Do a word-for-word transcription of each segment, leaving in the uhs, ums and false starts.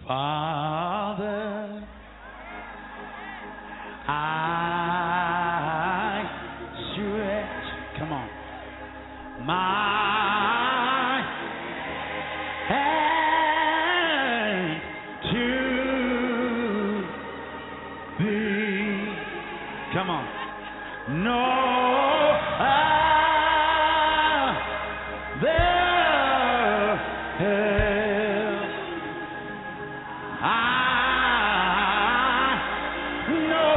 Father, I stretch, come on, my hand to thee. Come on. No other help I know.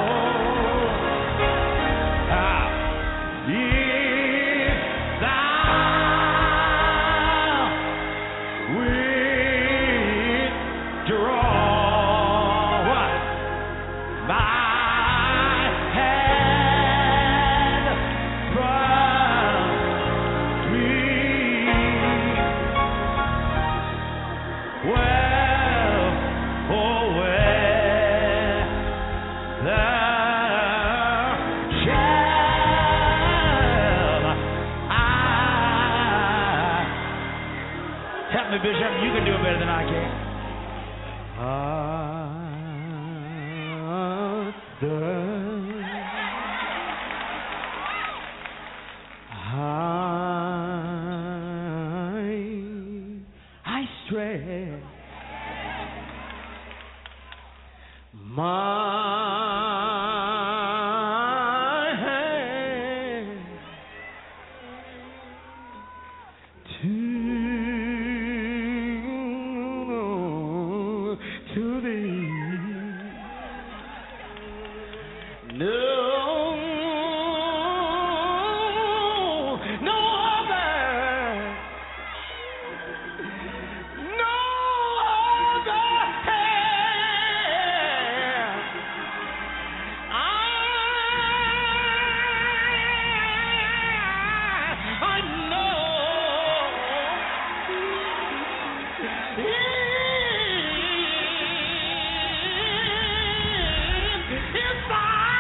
Ah, if thou withdraw what? My hand from me, well, oh well, thou shalt I. Help me, Bishop. You can do it better than I can. I, I stretch my hand to, to thee. No, no other, no other help I, I know. If I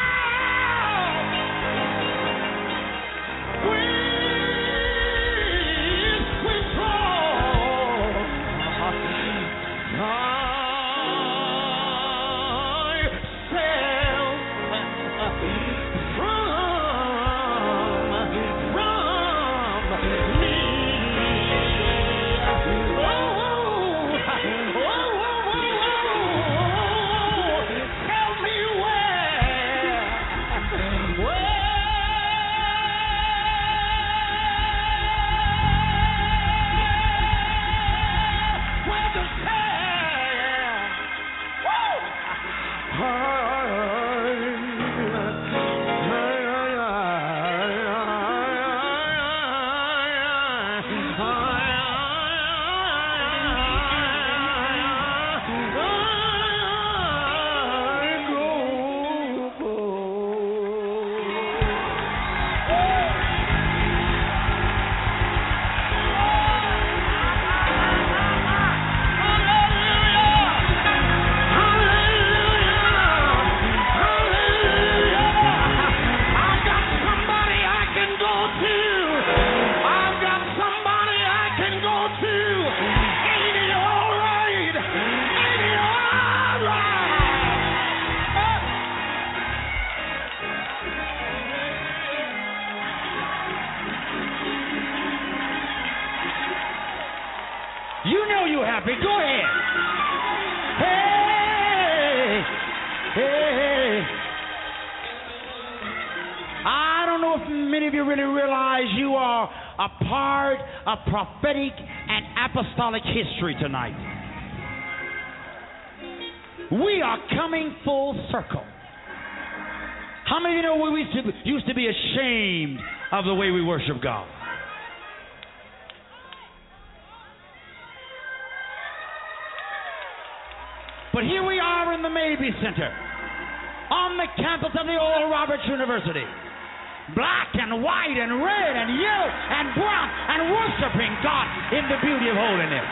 you know you're happy. Go ahead. Hey, hey. I don't know if many of you really realize you are a part of prophetic and apostolic history tonight. We are coming full circle. How many of you know we used to, used to be ashamed of the way we worship God? But here we are in the Mabee Center, on the campus of the Oral Roberts University. Black and white and red and yellow and brown and worshiping God in the beauty of holiness.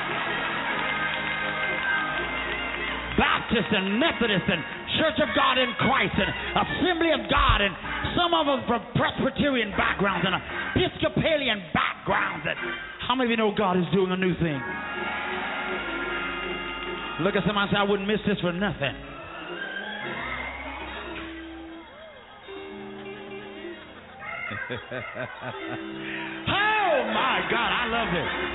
Baptist and Methodist and Church of God in Christ and Assembly of God, and some of them from Presbyterian backgrounds and Episcopalian backgrounds. And how many of you know God is doing a new thing? Look at somebody and say, I wouldn't miss this for nothing. Oh, my God, I love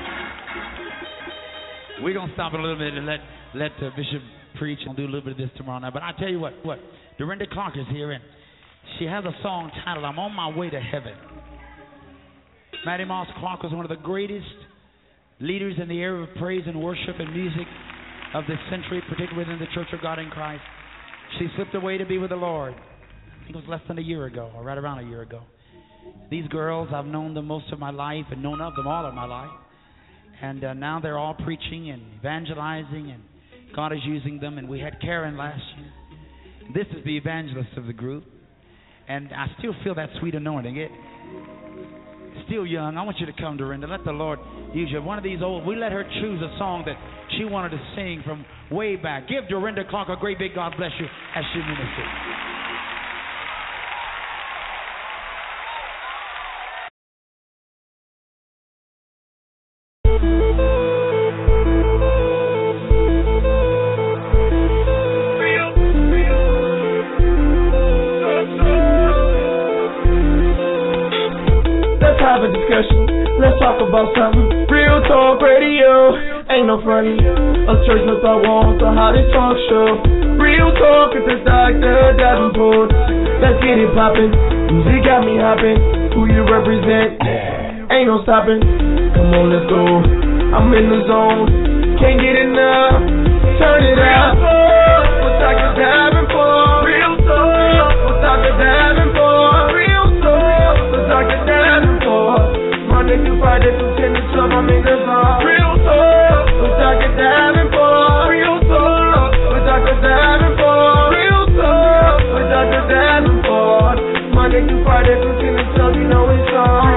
this. We're going to stop it a little bit and let, let uh, Bishop preach and do a little bit of this tomorrow night. But I tell you what, what, Dorinda Clark is here, and she has a song titled, I'm on My Way to Heaven. Mattie Moss Clark was one of the greatest leaders in the area of praise and worship and music of this century, particularly within the Church of God in Christ. She slipped away to be with the Lord. I think it was less than a year ago, or right around a year ago. These girls, I've known them most of my life and known of them all of my life. And uh, now they're all preaching and evangelizing, and God is using them. And we had Karen last year. This is the evangelist of the group. And I still feel that sweet anointing. It, still young. I want you to come, Dorinda. Let the Lord use you. One of these old, we let her choose a song that she wanted to sing from way back. Give Dorinda Clark a great big God bless you as she ministers. Have a discussion, let's talk about something. Real Talk Radio, ain't no funny. A church no thought walls, a how they talk show. Real Talk with the Doctor Davenport. Let's get it poppin', music got me hoppin'. Who you represent, ain't no stopping. Come on, let's go, I'm in the zone. Can't get enough, turn it up. With Doctor Davenport. Real Talk with Doctor Davenport. Real Talk with Doctor Davenport. Monday through Friday from ten to twelve, I'm in the zone. Real Talk with Doctor Davenport. Real Talk with Doctor Davenport. Real Talk with Doctor Davenport. Monday through Friday from ten to twelve, you know it's on.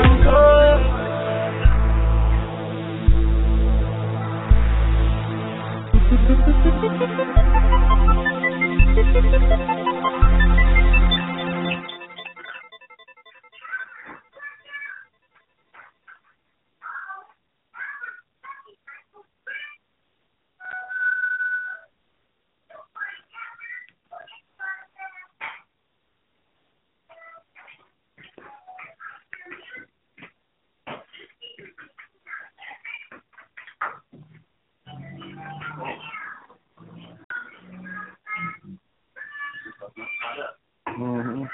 Mm-hmm.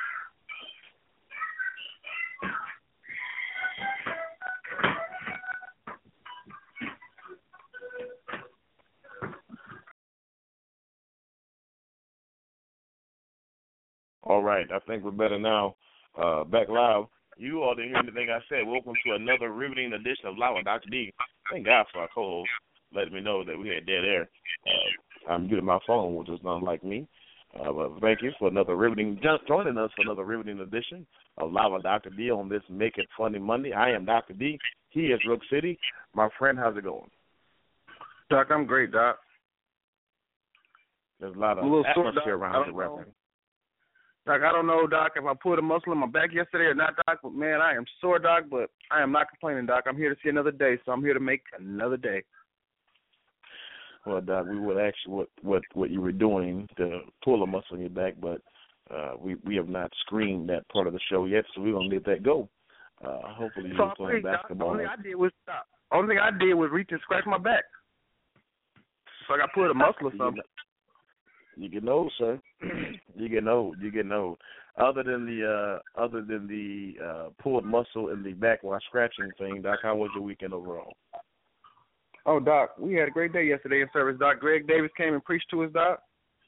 All right, I think we're better now. Uh, back live. You all didn't hear anything I said. Welcome to another riveting edition of Live with Doctor D. Thank God for our co-host letting me know that we had dead air. Uh, I'm muting my phone, which is not like me. Uh, but thank you for another riveting, joining us for another riveting edition of Live with Doctor D on this Make It Funny Monday. I am Doctor D. He is Rook City. My friend, how's it going? Doc, I'm great, Doc. There's a lot of a little atmosphere sore, around the reference. Doc, I don't know, Doc, if I pulled a muscle in my back yesterday or not, Doc, but, man, I am sore, Doc, but I am not complaining, Doc. I'm here to see another day, so I'm here to make another day. Well, Doc, we would ask you what, what, what you were doing to pull a muscle in your back, but uh, we, we have not screened that part of the show yet, so we're going to let that go. Uh, hopefully you're so playing Doc, basketball. Only I did was Doc, only thing I did was reach and scratch my back. So I got pulled a muscle or something. You getting old, sir. You getting old. You getting old. Other than the uh, other than the uh, pulled muscle in the back while scratching thing, Doc, how was your weekend overall? Oh, Doc, we had a great day yesterday in service, Doc. Greg Davis came and preached to us, Doc.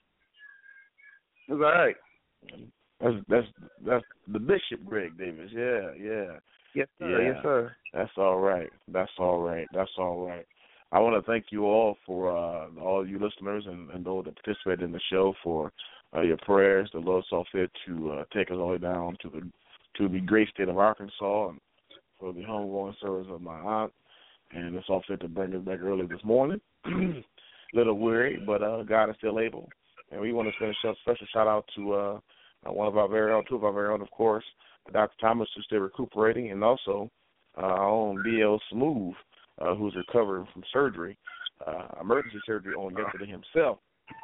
It was all right. That's that's that's the Bishop Greg Davis. Yeah, yeah. Yes, sir. Yeah. Yes, sir. That's all right. That's all right. That's all right. I want to thank you all for uh, all you listeners and, and those that participated in the show for uh, your prayers. The Lord saw fit to uh, take us all the way down to the to the great state of Arkansas and for the homegoing service of my aunt. And it's all fit to bring us back early this morning. A little weary, but uh, God is still able. And we want to send a special shout out to uh, one of our very own, two of our very own, of course, Doctor Thomas, who's still recuperating, and also uh, our own B L Smooth, uh, who's recovering from surgery. uh, emergency surgery on yesterday himself.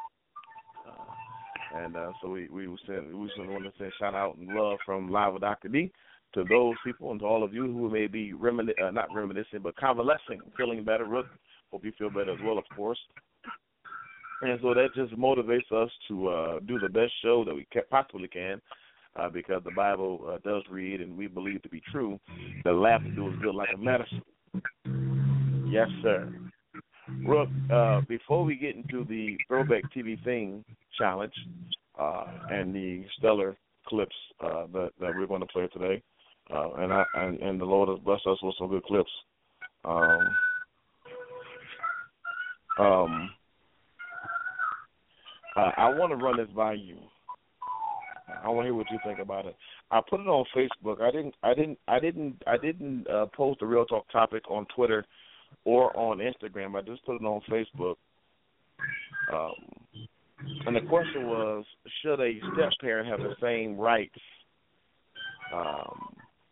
Uh, and uh, so we we send we just want to send shout out and love from Live with Doctor D to those people and to all of you who may be remin- uh, not reminiscing but convalescing, feeling better. Rook, hope you feel better as well, of course. And so that just motivates us to uh, do the best show that we can, possibly can, uh, because the Bible uh, does read, and we believe to be true, that laughter do is good like a medicine. Yes, sir. Rook, uh, before we get into the Throwback T V Thing Challenge uh, and the stellar clips uh, that, that we're going to play today, uh, and, I, and and the Lord has blessed us with some good clips. Um, um, uh, I want to run this by you. I want to hear what you think about it. I put it on Facebook. I didn't. I didn't. I didn't. I didn't uh, post the Real Talk topic on Twitter or on Instagram. I just put it on Facebook. Um, and the question was, should a step parent have the same rights um,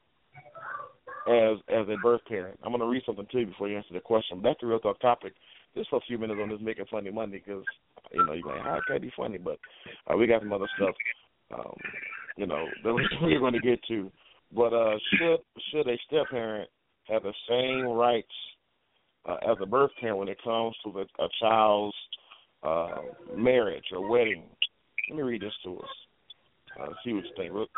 as as a birth parent? I'm going to read something to you before you answer the question. That's the Real Talk topic. Just for a few minutes on this Making Funny Monday, because you know you're going, how can it be funny? But uh, we got some other stuff. Um, you know, that we're going to get to. But uh, should should a step parent have the same rights uh, as a birth parent when it comes to the, a child's uh, marriage or wedding? Let me read this to us. Uh, see what you think, Rook.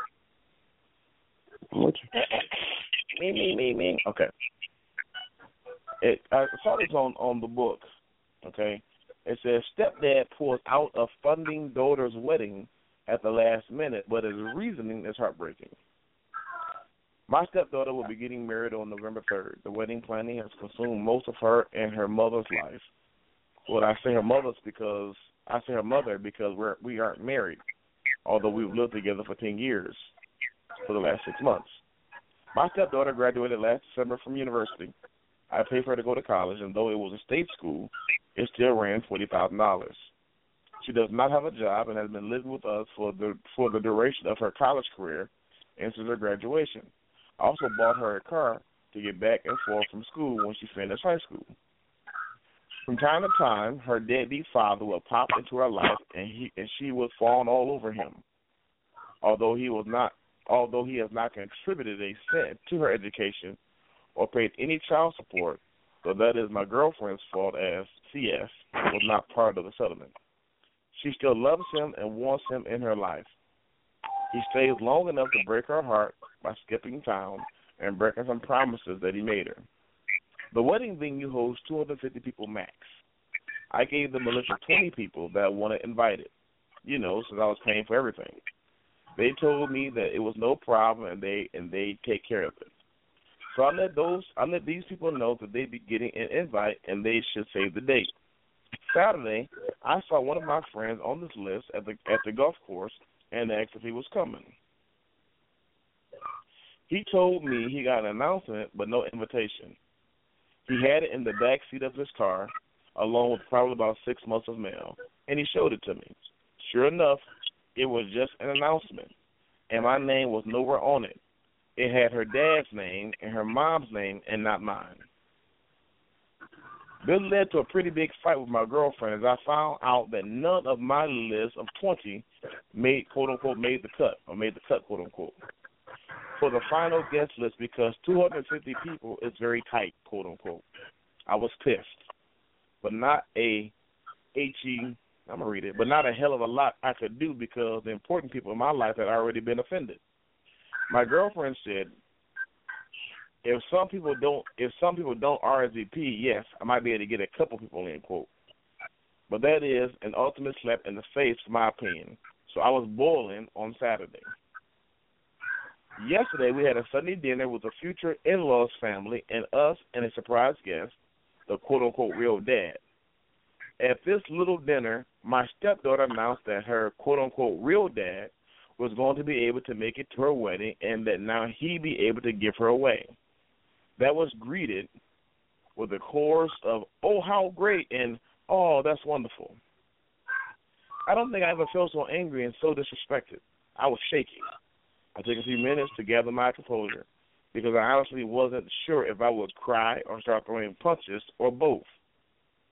me, me, me, me. Okay. It, I saw this on, on the book, okay? It says, stepdad pulls out of funding daughter's wedding at the last minute, but his reasoning is heartbreaking. My stepdaughter will be getting married on November third. The wedding planning has consumed most of her and her mother's life. Well, I say her mother's because I say her mother because we're we aren't married, although we've lived together for ten years for the last six months. My stepdaughter graduated last December from university. I paid for her to go to college, and though it was a state school, it still ran forty thousand dollars. She does not have a job and has been living with us for the for the duration of her college career and since her graduation. I also bought her a car to get back and forth from school when she finished high school. From time to time, her deadbeat father would pop into her life, and he and she would fawn all over him. Although he was not, although he has not contributed a cent to her education or paid any child support, so that is my girlfriend's fault, as C S was not part of the settlement. She still loves him and wants him in her life. He stays long enough to break her heart by skipping town and breaking some promises that he made her. The wedding venue hosts two hundred fifty people max. I gave them a list of twenty people that I wanted invited, you know, since I was paying for everything. They told me that it was no problem and they and they take care of it. So I let those I let these people know that they'd be getting an invite and they should save the date. Saturday, I saw one of my friends on this list at the at the golf course and asked if he was coming. He told me he got an announcement but no invitation. He had it in the back seat of his car, along with probably about six months of mail, and he showed it to me. Sure enough, it was just an announcement, and my name was nowhere on it. It had her dad's name and her mom's name and not mine. This led to a pretty big fight with my girlfriend as I found out that none of my list of twenty made, quote-unquote, made the cut, or made the cut, quote-unquote, for the final guest list because two hundred fifty people is very tight, quote-unquote. I was pissed, but not a H-E, I'm going to read it, but not a hell of a lot I could do because the important people in my life had already been offended. My girlfriend said, If some people don't, if some people don't R S V P, yes, I might be able to get a couple people in, quote. But that is an ultimate slap in the face, for my opinion. So I was boiling on Saturday. Yesterday, we had a Sunday dinner with a future in-laws family and us and a surprise guest, the quote-unquote real dad. At this little dinner, my stepdaughter announced that her quote-unquote real dad was going to be able to make it to her wedding and that now he'd be able to give her away. That was greeted with a chorus of, oh, how great, and, oh, that's wonderful. I don't think I ever felt so angry and so disrespected. I was shaking. I took a few minutes to gather my composure because I honestly wasn't sure if I would cry or start throwing punches or both.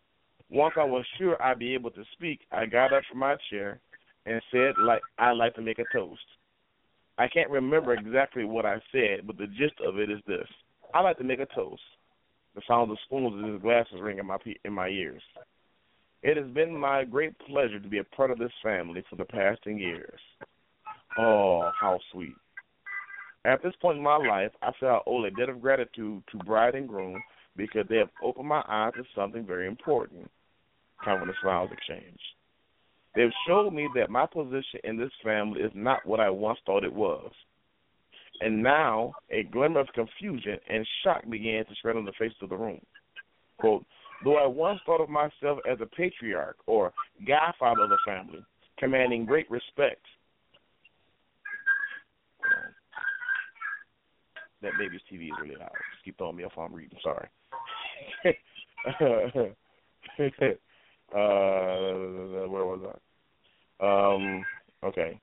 Once I was sure I'd be able to speak, I got up from my chair and said, like, I'd like to make a toast. I can't remember exactly what I said, but the gist of it is this. I'd like to make a toast. The sound of spoons in his glasses ring in my, in my ears. It has been my great pleasure to be a part of this family for the past ten years. Oh, how sweet. At this point in my life, I feel I owe a debt of gratitude to bride and groom because they have opened my eyes to something very important. Kind of when the smiles exchange. They've showed me that my position in this family is not what I once thought it was. And now a glimmer of confusion and shock began to spread on the face of the room. Quote, though I once thought of myself as a patriarch or godfather of the family, commanding great respect. That baby's T V is really loud. Just keep throwing me off while I'm reading. Sorry. uh, where was I? Um, okay.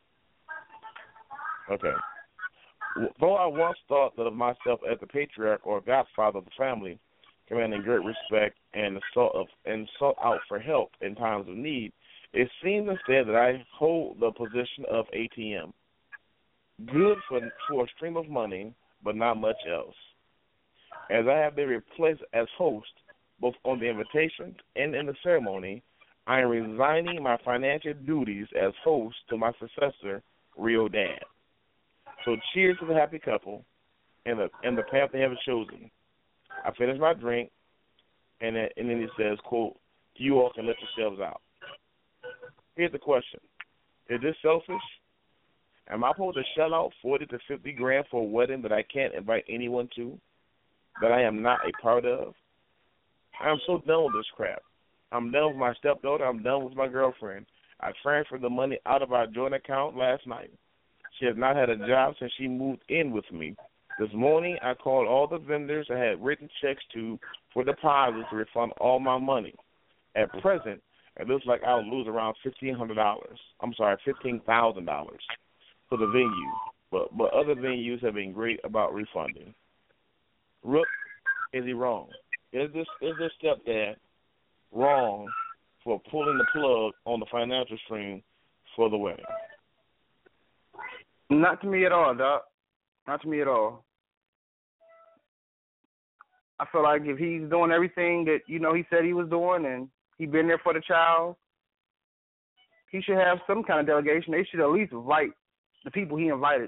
Okay. Though I once thought that of myself as the patriarch or godfather of the family, commanding great respect and sought of and sought out for help in times of need, it seems instead that I hold the position of A T M. Good for for a stream of money, but not much else. As I have been replaced as host, both on the invitation and in the ceremony, I am resigning my financial duties as host to my successor, Rio Dad. So cheers to the happy couple and the and the path they have chosen. I finish my drink, and then, and then he says, quote, you all can let yourselves out. Here's the question. Is this selfish? Am I supposed to shell out forty to fifty grand for a wedding that I can't invite anyone to, that I am not a part of? I am so done with this crap. I'm done with my stepdaughter. I'm done with my girlfriend. I transferred the money out of our joint account last night. She has not had a job since she moved in with me. This morning, I called all the vendors I had written checks to for deposits to refund all my money. At present, it looks like I'll lose around fifteen hundred dollars. I'm sorry, fifteen thousand dollars for the venue. But but other venues have been great about refunding. Rook, is he wrong? Is this is this stepdad wrong for pulling the plug on the financial stream for the wedding? Not to me at all, Doc. Not to me at all. I feel like if he's doing everything that, you know, he said he was doing and he been there for the child, he should have some kind of delegation. They should at least invite the people he invited.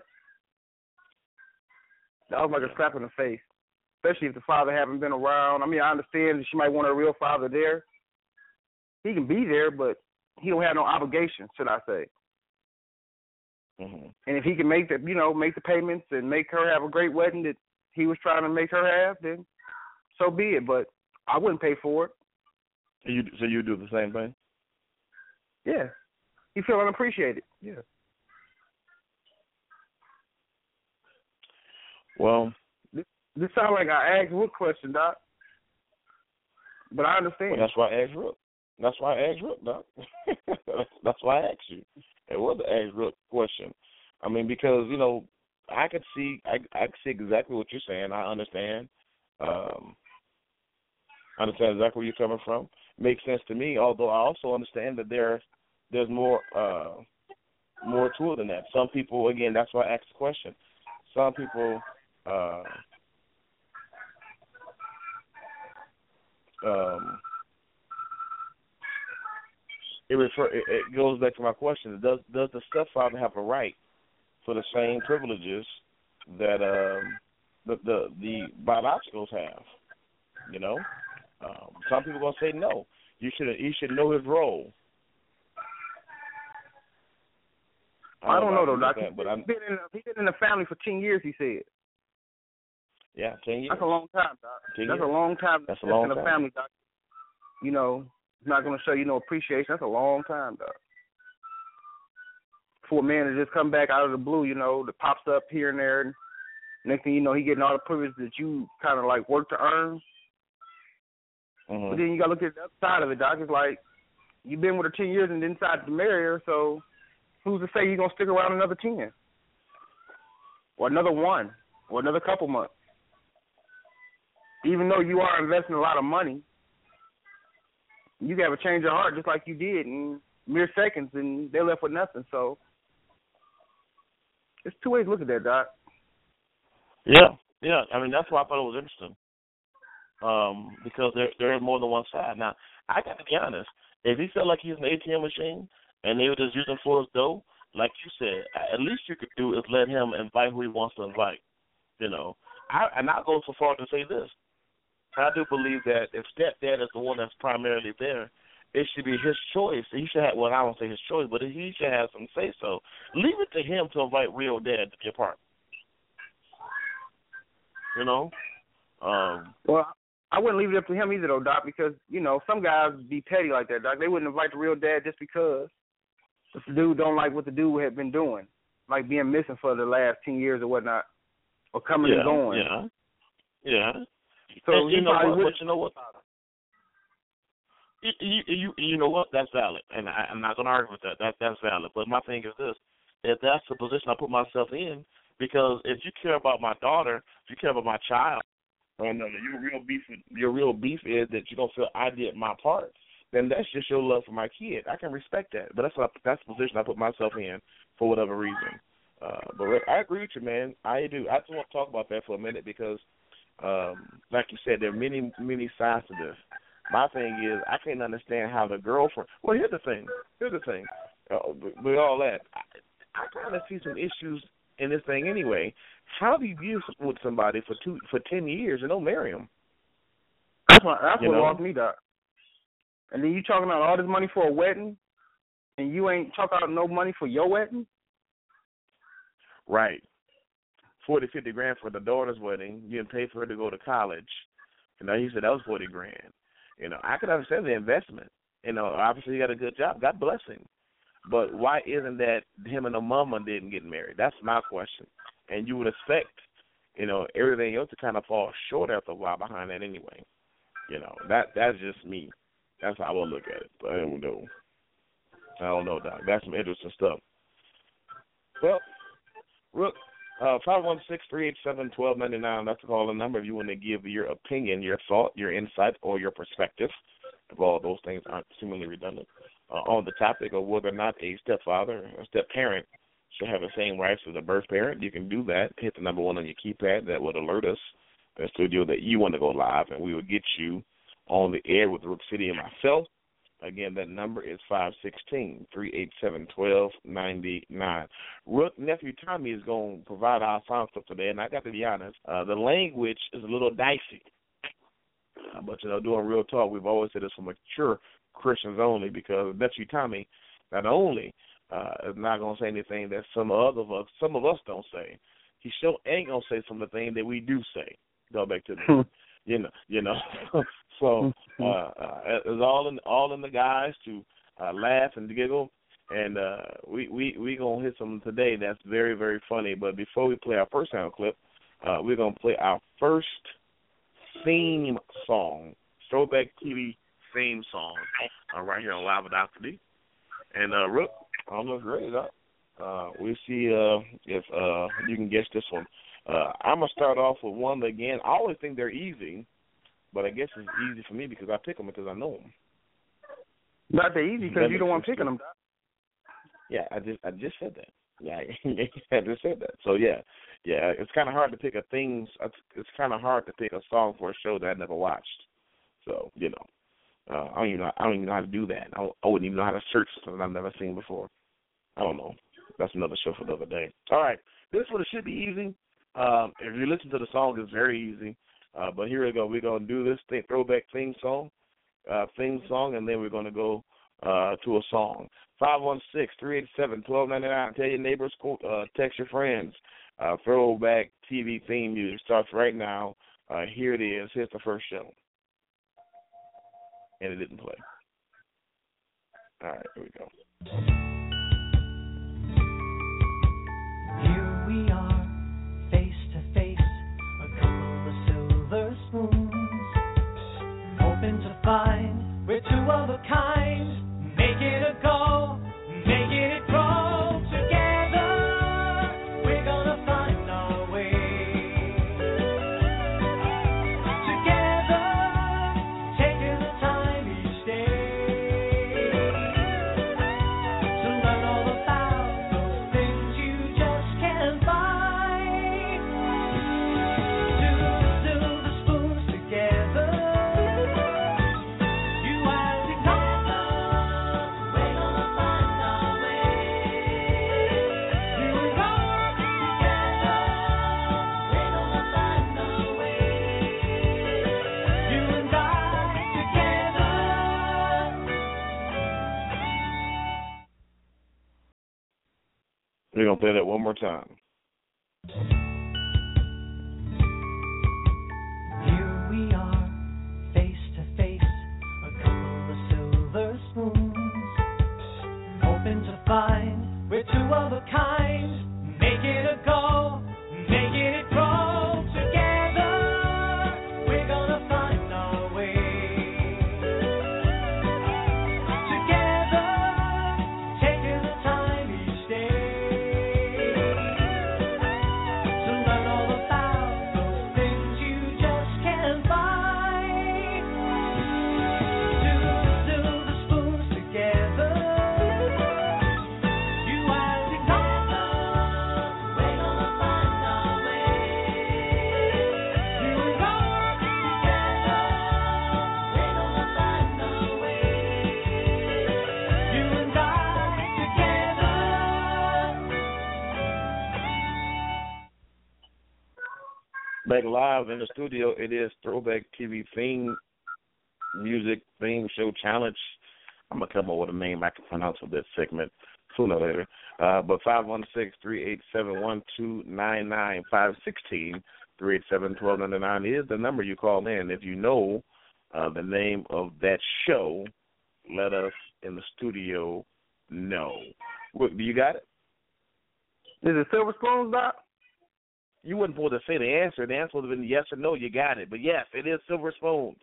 That was like a slap in the face, especially if the father haven't been around. I mean, I understand that she might want her real father there. He can be there, but he don't have no obligation, should I say. Mm-hmm. And if he can make the, you know, make the payments and make her have a great wedding that he was trying to make her have, then so be it. But I wouldn't pay for it. So you, so you do the same thing? Yeah. You feel unappreciated. Yeah. Well, this, this sounds like I asked Rook question, Doc. But I understand. Well, that's why I asked Rook. That's why I asked Rook, Doc. That's why I asked you. It was an asked Rook question. I mean, because, you know, I could see I I could see exactly what you're saying. I understand. Um, I understand exactly where you're coming from. Makes sense to me, although I also understand that there there's more uh, more to it than that. Some people, again, that's why I asked the question. Some people uh, um, It, refer, it, it goes back to my question. Does does the stepfather have a right for the same privileges that um, the, the the biologicals have? You know, um, some people are gonna say no. You should you should know his role. I don't, I don't know, know though, Doc. That, but he's been in he's been in the family for ten years. He said. Yeah, ten years. That's a long time, Doc. ten That's years. a long time. That's a long in time. the family, Doc. You know. Not going to show you no appreciation. That's a long time, dog. For a man to just come back out of the blue, you know, that pops up here and there, and next thing you know, he getting all the privilege that you kind of like work to earn. Mm-hmm. But then you got to look at the other side of it, Doc. It's like you've been with her ten years and then decided to marry her, so who's to say you're going to stick around another ten? Or another one? Or another couple months? Even though you are investing a lot of money, You can have a change of heart just like you did in mere seconds, and they're left with nothing. So there's two ways to look at that, Doc. Yeah, yeah. I mean, that's why I thought it was interesting, um, because there there is more than one side. Now, I got to be honest. If he felt like he was an A T M machine and they were just using for his dough, like you said, at least you could do is let him invite who he wants to invite. You know, I, and I'll go so far to say this. I do believe that if stepdad is the one that's primarily there, it should be his choice. He should have, well, I won't say his choice, but he should have some say-so. Leave it to him to invite real dad to be a part. You know? Um, well, I wouldn't leave it up to him either, though, Doc, because, you know, some guys be petty like that, Doc. They wouldn't invite the real dad just because the dude don't like what the dude had been doing, like being missing for the last ten years or whatnot, or coming yeah, and going. Yeah, yeah. So and you know what? would... But you know what? You, you, you, you know what? That's valid, and I, I'm not going to argue with that. That. That's valid. But my thing is this: if that's the position I put myself in, because if you care about my daughter, if you care about my child, or no, your real beef, your real beef is that you don't feel I did my part, then that's just your love for my kid. I can respect that, but that's what I, that's the position I put myself in for whatever reason. Uh, but I agree with you, man. I do. I just want to talk about that for a minute because. Um, like you said, there are many, many sides to this. My thing is, I can't understand how the girlfriend. Well, here's the thing. Here's the thing. Uh, with all that, I, I kind of see some issues in this thing anyway. How do you be with somebody for two for ten years and don't marry them? That's what that's you what know? lost me, Doc. And then you talking about all this money for a wedding, and you ain't talking about no money for your wedding. Right. Forty, fifty grand for the daughter's wedding. You didn't pay for her to go to college. You know, he said that was forty grand. You know, I could understand the investment. You know, obviously he got a good job. God bless him. But why isn't that him and the mama didn't get married? That's my question. And you would expect, you know, everything else to kind of fall short after a while behind that anyway. You know, that that's just me. That's how I would look at it. But I don't know. I don't know, Doc. That's some interesting stuff. Well, Rook. Uh, five one six, three eight seven, one two nine nine. That's the call-in number if you want to give your opinion, your thought, your insight, or your perspective, if all those things aren't seemingly redundant, uh, on the topic of whether or not a stepfather or step-parent should have the same rights as a birth parent. You can do that. Hit the number one on your keypad. That would alert us, the studio, that you want to go live, and we will get you on the air with Rook City and myself. Again, that number is five one six, three eight seven, one two nine nine. Rook, Nephew Tommy is going to provide our sound stuff today, and I got to be honest, uh, the language is a little dicey. Uh, but, you know, doing real talk, we've always said it's for mature Christians only because Nephew Tommy not only uh, is not going to say anything that some of us, some of us don't say, he sure ain't going to say some of the things that we do say. Go back to the You know, you know. so uh, uh, it's all in all in the guys to uh, laugh and giggle, and uh, we we we gonna hit something today that's very very funny. But before we play our first sound clip, uh, we're gonna play our first theme song, Throwback T V theme song, uh, right here on Live with Doctor D. And uh, Rook, almost ready, Doc. Uh, we see uh, if uh, you can guess this one. Uh, I'm going to start off with one that, again, I always think they're easy, but I guess it's easy for me because I pick them because I know them. Not that easy because you don't want picking them. Yeah, I just I just said that. Yeah, I just said that. So, yeah, yeah, it's kind of hard to pick a things. It's kind of hard to pick a song for a show that I never watched. So, you know, uh, I don't even know, I don't even know how to do that. I, I wouldn't even know how to search something I've never seen before. I don't know. That's another show for the other day. All right, this one should be easy. Um, if you listen to the song, it's very easy. Uh, but here we go. We're going to do this thing, throwback theme song, uh, theme song, and then we're going to go uh, to a song. five one six, three eight seven, one two nine nine. Tell your neighbors, uh, text your friends. Uh, throwback T V theme music starts right now. Uh, here it is. Here's the first show. And it didn't play. All right, here we go. Here we are. Hoping to find we're two of a kind, make it a go, making it grow together. We're gonna find our way together, taking the time each day. We're going to play that one more time. Here we are, face to face, a couple of silver spoons, hoping to find we're two of a kind, make it a go, making it grow together. We're gonna find our way together, taking the time each day to learn all about those things you just can't find. Two silver spoons together, you and me together. We're gonna find our way. You and I together. We're gonna find our way. You and I together. Back live in the studio, it is Throwback T V theme music theme show challenge. I'm going to come up with a name I can pronounce for this segment sooner or later. Uh, but five one six, three eight seven, one two nine nine, five one six, three eight seven, one two nine nine is the number you call in. If you know uh, the name of that show, let us in the studio know. What, do you got it? Is it Silver Spoons, Doc? You wouldn't supposed to say the answer. The answer would have been yes or no. You got it. But yes, it is Silver Spoons.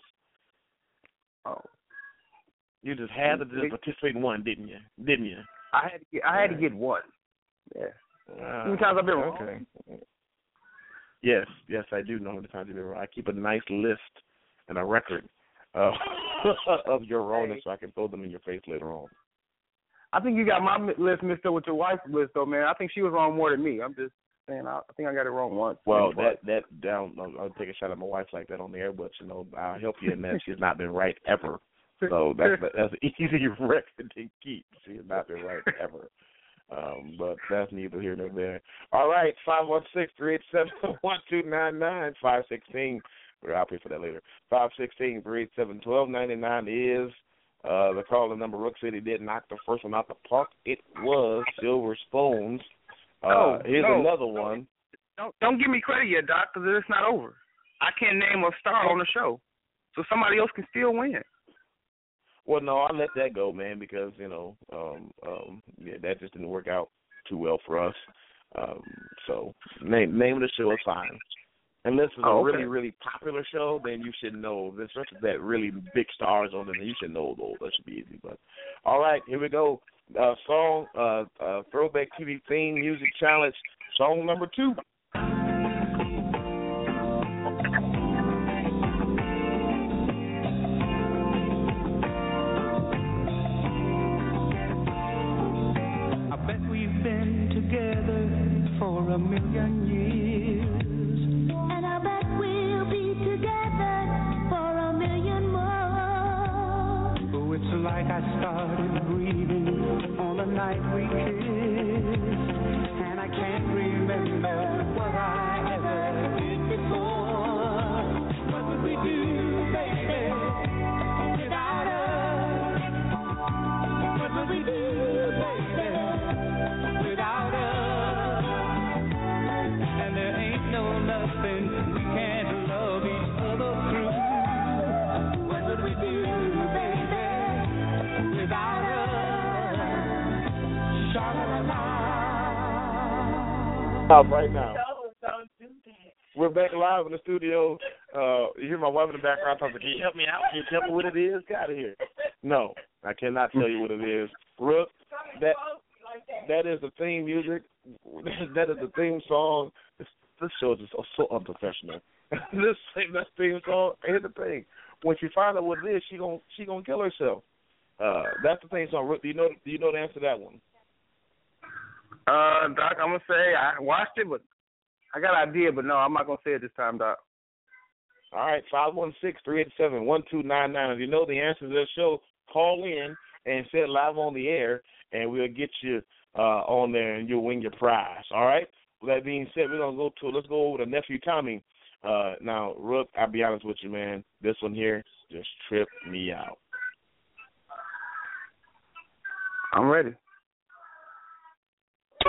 Oh, You just had to just participate in one, didn't you? Didn't you? I had to get, I had to get one. Yeah. Uh, How many times I've been wrong? Okay. Yes, yes, I do know how many times you've been wrong. I keep a nice list and a record of of your wrongness so I can throw them in your face later on. I think you got my mi- list mixed up with your wife's list, though, man. I think she was wrong more than me. I'm just saying, I, I think I got it wrong once. Well, maybe that that down. I'll, I'll take a shot at my wife like that on the air, but you know, I'll help you in that. She's not been right ever. So that's that's an easy record to keep. She has not been right ever. Um, but that's neither here nor there. All right, five one six, three eight seven, one two nine nine, five sixteen. I'll pay for that later. five sixteen, three eight seven, twelve ninety-nine is uh, the calling number. Rook City did knock the first one out the park. It was Silver Spoons. Uh, No, here's no, another no. one. Don't don't give me credit yet, Doc, because it's not over. I can't name a star on the show, so somebody else can still win. Well, no, I let that go, man, because you know, um, um, yeah, that just didn't work out too well for us. Um, so, name name of the show is fine. Unless it's a Oh, okay. really, really popular show, then you should know. There's such that really big stars on it, then you should know those. That should be easy. But all right, here we go. Uh, song, uh, uh, Throwback T V theme music challenge. Song number two. I bet we've been together for a million years. And I bet we'll be together for a million more. Oh, it's like I started breathing on the night we kissed. And I can't remember what I ever did before. What would we do, baby, without us? What would we do, baby, without us? And there ain't no nothing we can't love each other through. What would we do, baby, without us? Sha-la-la-la. Stop right now. We're back live in the studio. Uh, you hear my wife in the background talking. Can you help me out? Can you tell me what it is? Get out of here. No, I cannot tell you what it is. Rook, that that is the theme music. That is the theme song. This, this show is just so, so unprofessional. this this theme song. Here's the thing: when she finds out what it is, she gonna she gonna kill herself. Uh, that's the theme song. Rook, do you know? Do you know the answer to that one? Uh, Doc, I'm gonna say I watched it, but I got an idea, but no, I'm not gonna say it this time, Doc. All right, five one six, three eight seven, one two nine nine. If you know the answer to this show, call in and say it live on the air, and we'll get you uh, on there, and you'll win your prize. All right? With that being said, we're going to go to, let's go over to Nephew Tommy. Uh, now, Rook, I'll be honest with you, man. This one here just tripped me out. I'm ready.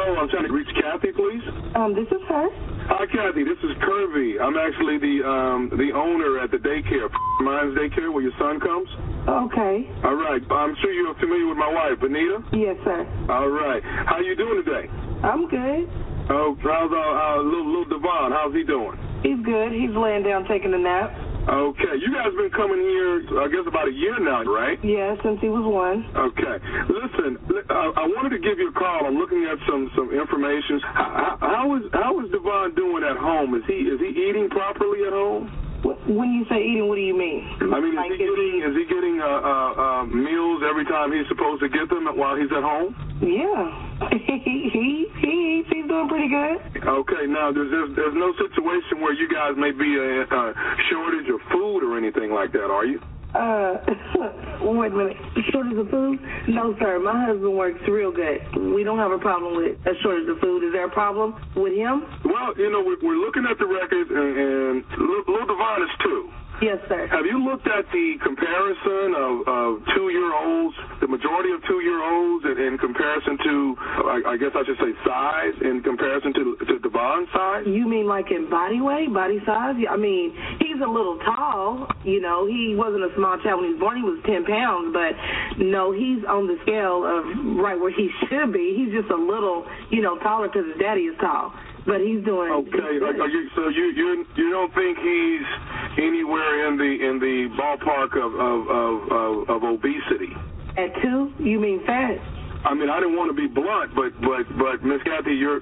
Hello, I'm trying to reach Kathy, please. Um, this is her. Hi, Kathy. This is Kirby. I'm actually the um, the owner at the daycare, Mine's Daycare, where your son comes. Okay. All right. I'm sure you're familiar with my wife, Benita. Yes, sir. All right. How you doing today? I'm good. Oh, how's uh, uh, little little Devon? How's he doing? He's good. He's laying down taking a nap. Okay. You guys been coming here, I guess, about a year now, right? Yeah, since he was one. Okay. Listen, uh, I wanted to give you a call. I'm looking at some some information. How, how is how is Devon doing at home? Is he is he eating properly at home? When you say eating, what do you mean? I mean, is he getting is he getting uh, uh, uh, meals every time he's supposed to get them while he's at home? Yeah, he he he eats. He's doing pretty good. Okay, now there's there's, there's no situation where you guys may be a, a shortage of food or anything like that, are you? Uh, wait a minute. Shortage of food? No, sir. My husband works real good. We don't have a problem with a shortage of food. Is there a problem with him? Well, you know, we're, we're looking at the records, and, and Lil Devon is two. Yes, sir. Have you looked at the comparison of, of two-year-olds, the majority of two-year-olds, in, in comparison to, I, I guess I should say, size, in comparison to, to Devon's size? You mean like in body weight, body size? I mean, he's a little tall. You know, he wasn't a small child when he was born. He was ten pounds, but no, he's on the scale of right where he should be. He's just a little, you know, taller because his daddy is tall. But he's doing okay. Are, are you, so you you you don't think he's anywhere in the in the ballpark of of, of, of, of obesity? At two, you mean fat? I mean, I didn't want to be blunt, but but but Miss Kathy, you're.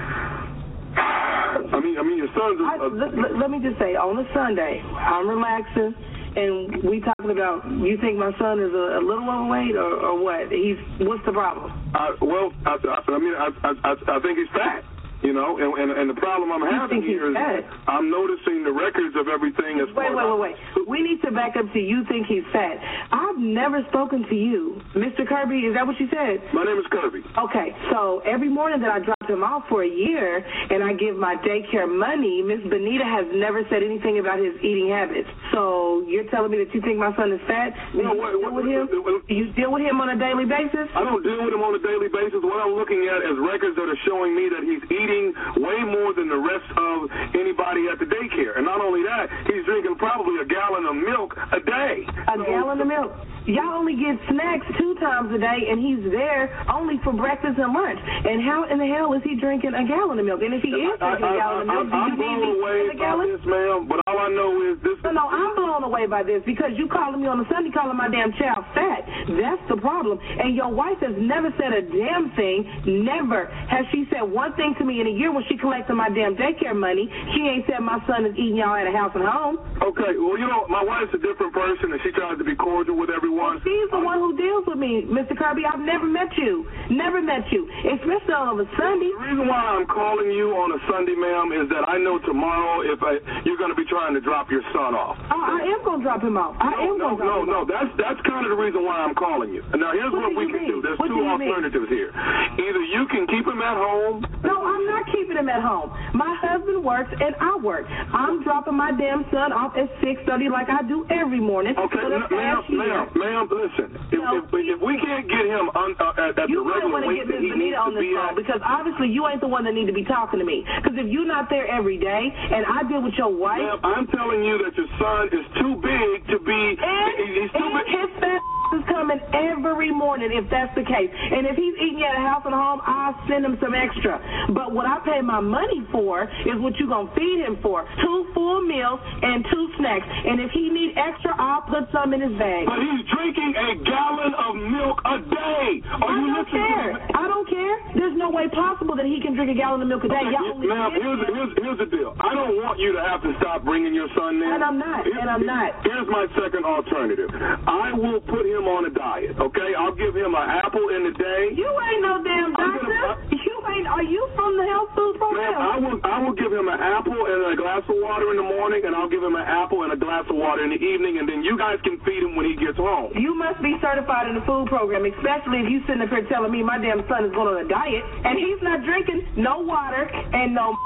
I mean, I mean, your son's. A, I, let, let me just say, on a Sunday, I'm relaxing, and we talking about. You think my son is a, a little overweight, or, or what? He's. What's the problem? I, well, I, I mean, I, I I think he's fat. You know, and, and and the problem I'm having here is fat? I'm noticing the records of everything as wait, far wait, wait, wait. We need to back up to you think he's fat. I've never spoken to you. Mister Kirby, is that what you said? My name is Kirby. Okay, so every morning that I drop him off for a year and I give my daycare money, Miss Benita has never said anything about his eating habits. So you're telling me that you think my son is fat? No, you wait, deal wait, with him? wait, wait, wait. You deal with him on a daily basis? I don't deal with him on a daily basis. What I'm looking at is records that are showing me that he's eating way more than the rest of anybody at the daycare. And not only that, he's drinking probably a gallon of milk a day. A so, gallon of milk? Y'all only get snacks two times a day, and he's there only for breakfast and lunch. And how in the hell is he drinking a gallon of milk? And if he is drinking I, I, a gallon of milk, I, do you I'm need blown away a gallon? by this, ma'am, but all I know is this. No, no, I'm blown away by this because you calling me on a Sunday calling my damn child fat. That's the problem. And your wife has never said a damn thing. Never has she said one thing to me in a year when she collected my damn daycare money. She ain't said my son is eating y'all at a house and home. Okay, well, you know, my wife's a different person, and she tries to be cordial with everyone. Well, she's the one who deals with me, Mister Kirby. I've never met you. Never met you. Especially on a Sunday. The reason why I'm calling you on a Sunday, ma'am, is that I know tomorrow if I, you're going to be trying to drop your son off. Oh, I am going to drop him off. I no, am no, going to drop no, him no. off. That's that's kind of the reason why I'm calling you. Now, here's what, what we can mean? do. There's what two do alternatives mean? here. Either you can keep him at home. No, I'm not keeping him at home. My husband works and I work. I'm dropping my damn son off at six thirty like I do every morning. Okay, for the ma'am, ma'am, ma'am, ma'am, listen. If, no, if, if we can't get him on, uh, at, at you the regular weight that he needs on to this be phone at, because obviously you ain't the one that need to be talking to me. Because if you're not there every day and I deal with your wife, ma'am, I'm telling you that your son is too big to be. And, he's too and big. his fat is coming every morning if that's the case. And if he's eating at a house and home, I'll send him some extra. But what I pay my money for is what you're going to feed him for. Two full meals and two snacks. And if he need extra, I'll put some in his bag. But he's drinking a gallon of milk a day. Are I you don't care. I don't care. There's no way possible that he can drink a gallon of milk a day. Okay, Y'all only ma'am, here's, here's, here's the deal. I don't want you to have to stop bringing your son there. And I'm not. Here's, and I'm not. Here's my second alternative. I will put him on a diet, okay? I'll give him an apple in the day. You ain't no damn doctor. Gonna, I, you ain't. Are you from the health food program? Ma'am, I will, I will give him an apple and a glass of water in the morning, and I'll give him an apple and a glass of water in the evening, and then you guys can feed him when he gets home. You must be certified in the food program, especially if you sitting up here telling me my damn son is going on a diet, and he's not drinking no water and no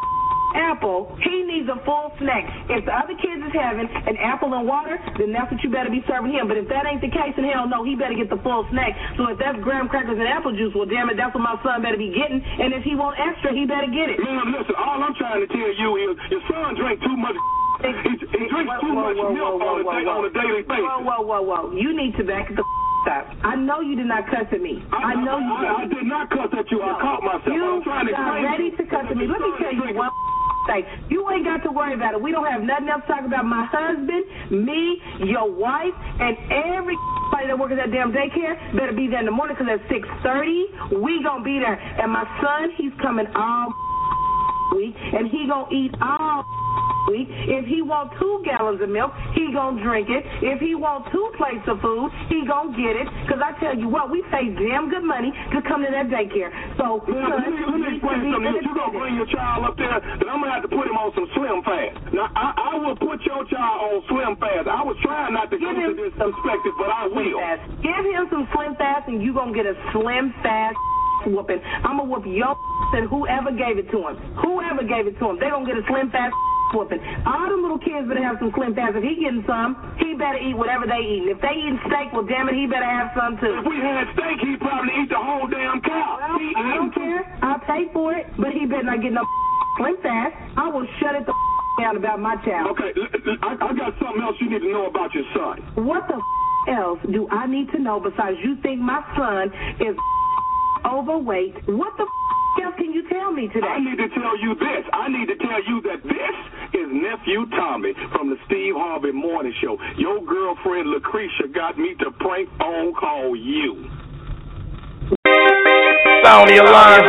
apple, he needs a full snack. If the other kids is having an apple and water, then that's what you better be serving him. But if that ain't the case, then hell no, he better get the full snack. So if that's graham crackers and apple juice, well, damn it, that's what my son better be getting. And if he want extra, he better get it. Man, listen, all I'm trying to tell you is your son drank too much. He, he drinks whoa, too whoa, much whoa, milk whoa, on, a whoa, day, whoa. on a daily basis. Whoa, whoa, whoa, whoa. You need to back the up. I know you did not cuss at me. I, I know you I, did. I did not cuss at you. I caught myself. You I'm trying to got explain ready to cuss at me. Let me tell you one thing. You ain't got to worry about it. We don't have nothing else to talk about. My husband, me, your wife, and everybody that works at that damn daycare better be there in the morning because at six thirty, we going to be there. And my son, he's coming all week, and he going to eat all week. If he want two gallons of milk, he gonna drink it. If he want two plates of food, he gonna get it. Because I tell you what, we pay damn good money to come to that daycare. So, Man, son, let me, let me explain something. If you gonna bring your child up there, then I'm gonna have to put him on some Slim Fast. Now, I, I will put your child on Slim Fast. I was trying not to Give come him to this perspective, but I will. Fast. Give him some Slim Fast, and you gonna get a Slim Fast whooping. I'm gonna whoop your and whoever gave it to him. Whoever gave it to him, they gonna get a Slim Fast whooping. All them little kids better have some Slim Fast. If he getting some, he better eat whatever they eating. If they eating steak, well, damn it, he better have some too. If we had steak, he'd probably eat the whole damn cow. Well, he I don't care. I'll pay for it, but he better not get no Slim Fast. I will shut it the down about my child. Okay, I, I got something else you need to know about your son. What the else do I need to know besides you think my son is overweight? What the else can you tell me today? I need to tell you this. I need to tell you that this is Nephew Tommy from the Steve Harvey Morning Show. Your girlfriend Lucretia got me to prank phone call you. Sound the alarm.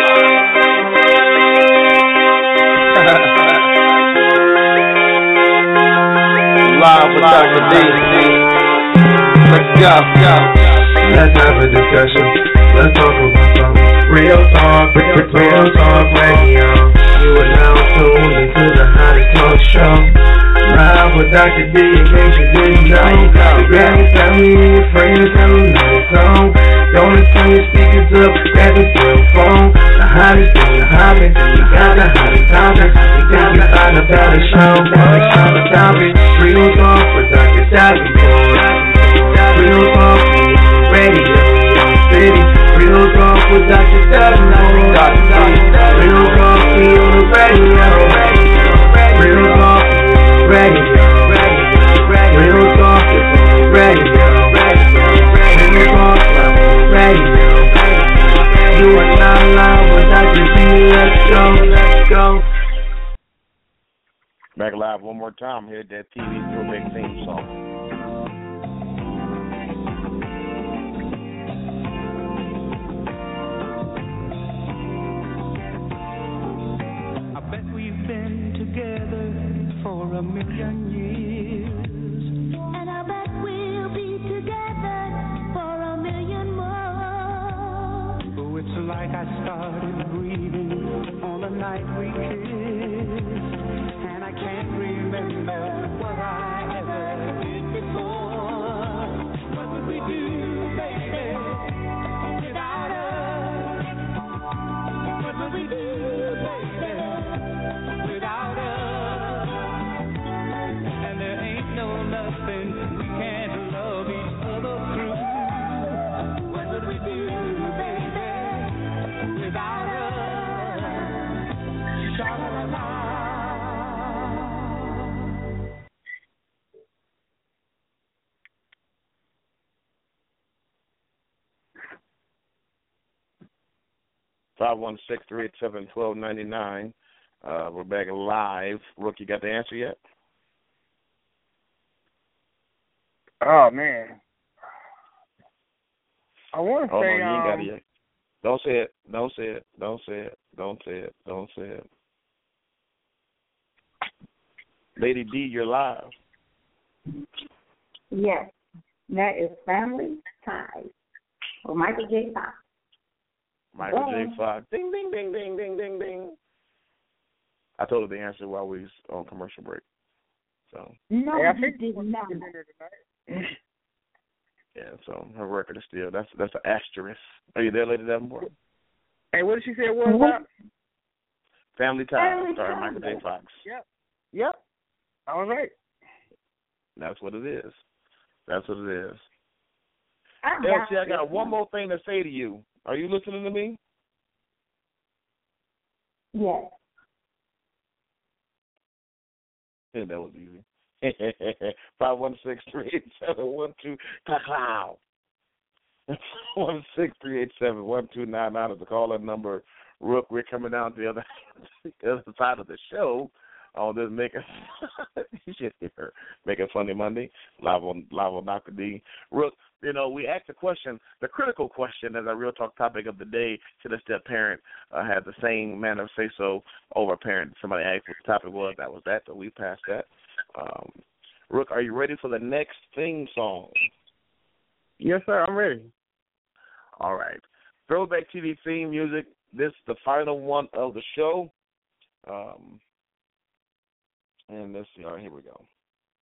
Live with Doctor D. Let's go. Let's have a discussion. Let's talk about something. Real talk, real, real talk radio. You are now tuned into the hottest talk show. Live with Doctor D, in case you didn't know. The Grammy family and your friends, tell them that it's on. Don't turn your speakers up, grab your cell phone. The hottest thing, the hottest, we got the hottest topic. We think you find a better show, better show the topic. Real talk with Doctor Davenport. Real talk radio, city. Real talk with Doctor Davenport. Real talk, we on the radio. Real talk, radio. Real talk, radio. Real talk, radio. You are now live with Doctor D. Let's go, let's go. Back live one more time here at that T V throwback theme song. For a million years, and I bet we'll be together for a million more. Oh, it's like I started breathing on the night we kissed, and I can't remember what I ever did before. What would we do, baby, without us? What would we do, baby, without us? five one six, three eight seven, one two nine nine. Uh, we're back live. Rook, you got the answer yet? Oh, man. I want to oh, say... no, you ain't got um, it yet. Don't say it. Don't say it. Don't say it. Don't say it. Don't say it. Lady D, you're live. Yes. That is Family Ties with Michael J. Fox. Michael J. Fox. Ding, ding, ding, ding, ding, ding, ding. I told her the answer while we was on commercial break. So. No, hey, I you think did not. Yeah, so her record is still, that's that's an asterisk. Are you there, Lady Davenport? Hey, what did she say it was about? Family Ties, Family starring Ties. Michael J. Fox. Yep. Yep. All right. That's what it is. That's what it is. I'm Elsie, I down. got one more thing to say to you. Are you listening to me? Yes. Yeah, that was easy. five one six, three eight seven, one two Cloud. one six three eight seven, one two nine nine is the call-in number. Rook, we're coming down to the other, the other side of the show on this Making you should hear Making Funny Monday, live on live on Doctor D. Rook, you know, we asked the question, the critical question as our real talk topic of the day, should a step parent uh, have the same manner of say so over a parent? Somebody asked what the topic was, that was that, so we passed that. Um, Rook, are you ready for the next theme song? Yes, sir, I'm ready. All right. Throwback T V theme music. This is the final one of the show. Um, and let's see. All right, here we go.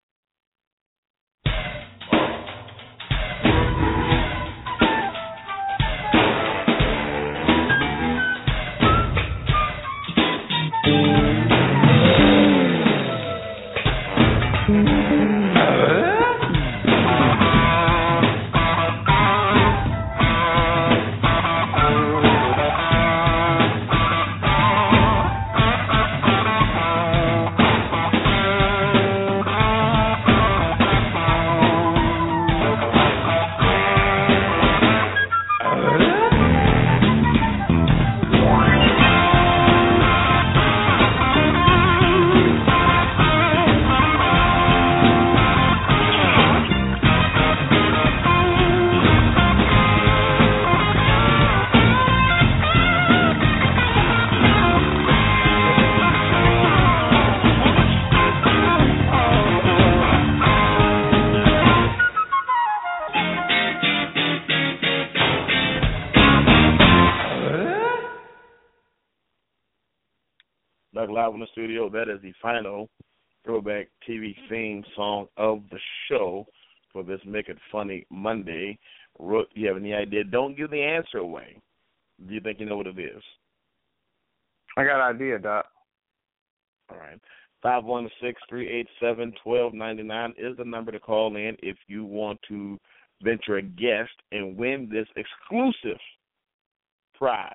Back live in the studio. That is the final Throwback T V theme song of the show for this Make It Funny Monday. Rook, you have any idea? Don't give the answer away. Do you think you know what it is? I got an idea, Doc. All right. five one six, three eight seven, one two nine nine is the number to call in if you want to venture a guest and win this exclusive prize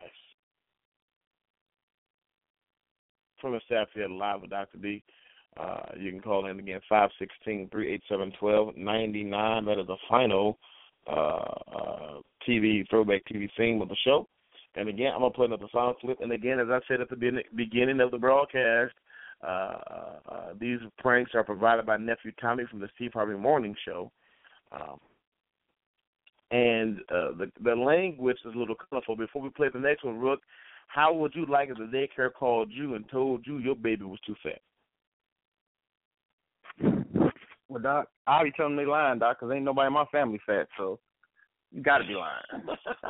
from the staff here live with Doctor D. Uh, you can call in again, five one six, three eight seven, one two nine nine. That is the final uh, uh, T V, Throwback T V theme of the show. And again, I'm going to play another song clip. And again, as I said at the beginning of the broadcast, uh, uh, these pranks are provided by Nephew Tommy from the Steve Harvey Morning Show. Um, and uh, the, the language is a little colorful. Before we play the next one, Rook, how would you like if the daycare called you and told you your baby was too fat? Well, Doc, I'll be telling them they lying, Doc, because ain't nobody in my family fat, so you got to be lying.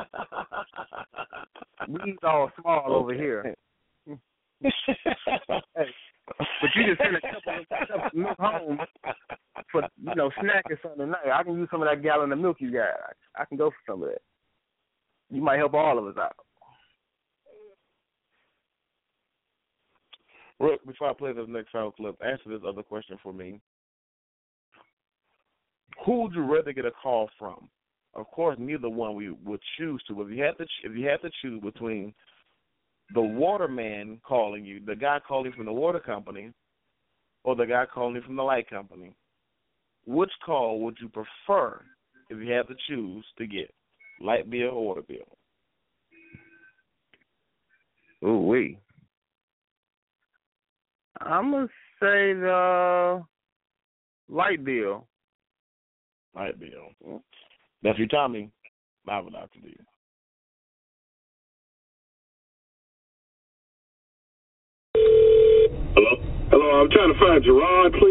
We's all small okay. over here. Hey, but you just send a couple of cups of milk home for, you know, snacking something tonight. I can use some of that gallon of milk you got. I, I can go for some of that. You might help all of us out. Rook, before I play this next sound clip, answer this other question for me. Who would you rather get a call from? Of course, neither one we would choose to. If you had to, if you had to choose between the waterman calling you, the guy calling from the water company, or the guy calling you from the light company, which call would you prefer if you had to choose to get, light bill or water bill? Ooh wee. I'm gonna say the light bill. Light bill. That's your Tommy. Live with Doctor D. Hello? Hello, I'm trying to find Gerard, please.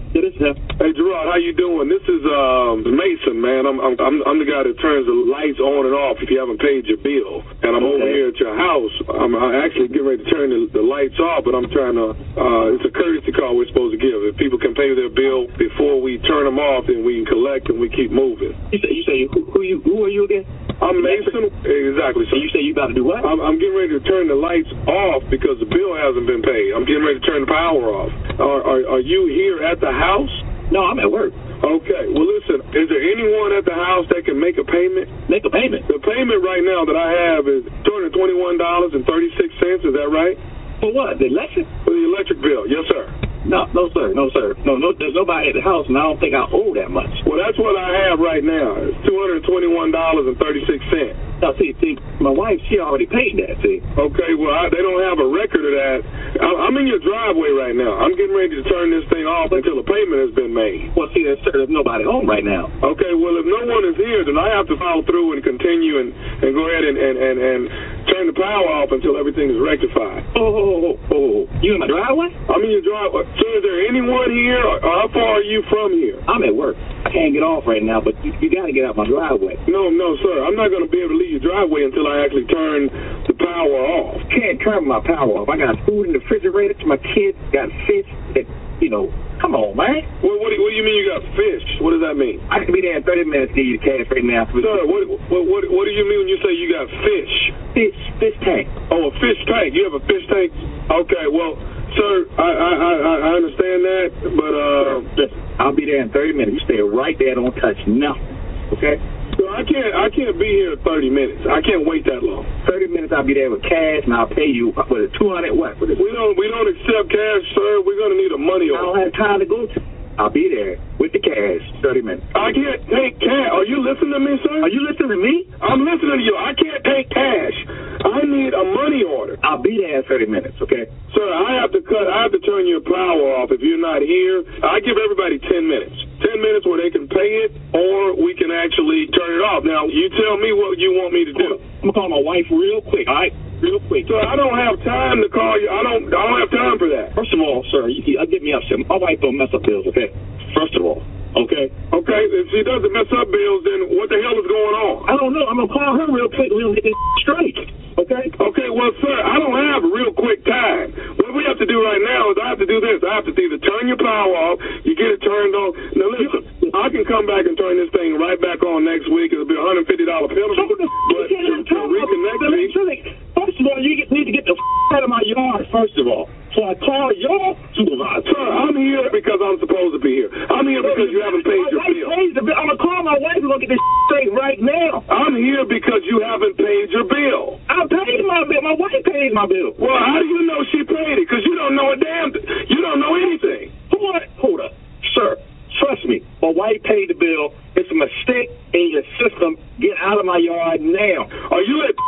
Yeah, this is him. Hey, Gerard, how you doing? This is um, Mason, man. I'm, I'm I'm I'm the guy that turns the lights on and off if you haven't paid your bill. And I'm okay. over here at your house. I'm I actually getting ready to turn the, the lights off, but I'm trying to. Uh, it's a courtesy call we're supposed to give. If people can pay their bill before we turn them off, then we can collect and we keep moving. You say you say who, who you who are you again? I'm Mason. Exactly. So you say you about to do what? I'm, I'm getting ready to turn the lights off because the bill hasn't been paid. I'm getting ready to turn the power off. Are, are, are you here at the house? No, I'm at work. Okay. Well, listen, is there anyone at the house that can make a payment? Make a payment? The payment right now that I have is two hundred twenty-one dollars and thirty-six cents. Is that right? For what? The electric? For the electric bill. Yes, sir. No, no, sir. No, sir. No, no. There's nobody at the house, and I don't think I owe that much. Well, that's what I have right now. It's two hundred twenty-one dollars and thirty-six cents. Now, see, see, my wife, she already paid that, see. Okay, well, I, they don't have a record of that. I, I'm in your driveway right now. I'm getting ready to turn this thing off until a payment has been made. Well, see, there's, there's nobody home right now. Okay, well, if no one is here, then I have to follow through and continue and, and go ahead and, and, and, and turn the power off until everything is rectified. Oh, oh, oh, oh. You in my driveway? I'm in your driveway. So is there anyone here, or how far are you from here? I'm at work. I can't get off right now, but you, you got to get out my driveway. No, no, sir. I'm not going to be able to leave your driveway until I actually turn the power off. Can't turn my power off. I got food in the refrigerator. My kids got fish. That, you know, come on, man. What, what, do, what do you mean you got fish? What does that mean? I can be there in thirty minutes to give you the cash right now. Sir, what, what, what, what do you mean when you say you got fish? Fish, fish tank. Oh, a fish tank. You have a fish tank? Okay, well, sir, I I, I, I understand that, but, uh... Listen, I'll be there in thirty minutes. You stay right there. Don't touch nothing. Okay? So I can't I can't be here in thirty minutes. I can't wait that long. Thirty minutes I'll be there with cash and I'll pay you what is it, two hundred what? What is it? We don't we don't accept cash, sir. We're gonna need a money order. I don't have time to go to I'll be there with the cash, thirty minutes. I can't take cash. Are you listening to me, sir? Are you listening to me? I'm listening to you. I can't take cash. I need a money order. I'll be there in thirty minutes, okay? Sir, I have to cut I have to turn your power off if you're not here. I give everybody ten minutes. ten minutes where they can pay it, or we can actually turn it off. Now, you tell me what you want me to do. I'm going to call my wife real quick, all right? Real quick. Sir, I don't have time to call you. I don't I don't have time for that. First of all, sir, you, you, get me upset. My wife don't mess up bills, okay? First of all, okay? Okay, if she doesn't mess up bills, then what the hell is going on? I don't know. I'm going to call her real quick and we'll get this straight. Okay? Okay, well, sir, I don't have a real quick time. What we have to do right now is I have to do this. I have to either turn your power off, you get it turned on. Now, listen, I can come back and turn this thing right back on next week. It'll be a one hundred fifty dollars penalty. But to, to reconnect me... First of all, you need to get the f*** out of my yard, first of all. So I call your supervisor. Sir, I'm here because I'm supposed to be here. I'm here because you haven't paid your bill. I'm going to call my wife and we'll get this straight right now. I'm here because you haven't paid your bill. I paid my bill. My wife paid my bill. Well, how do you know she paid it? Because you don't know a damn th- You don't know anything. Hold up. Hold up. Sir, trust me. My wife paid the bill. It's a mistake in your system. Get out of my yard now. Are you at